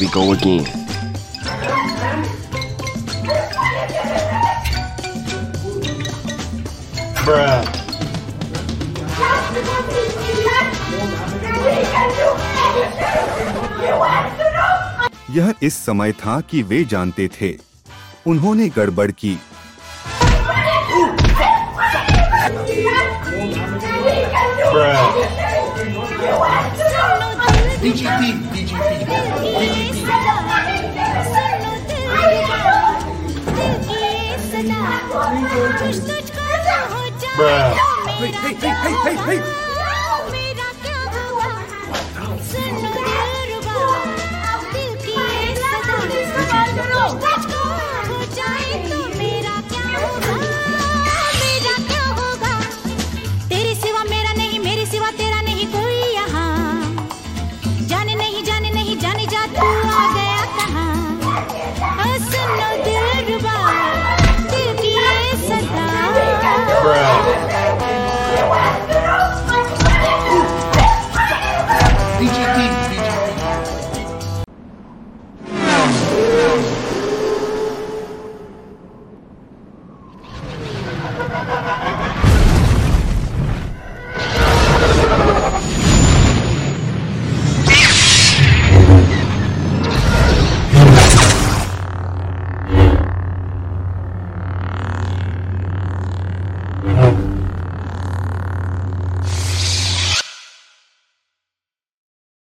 go again. Bruh. यह इस समय था कि वे जानते थे उन्होंने गड़बड़ की। Bruh. Hey, hey, hey, hey, hey, hey!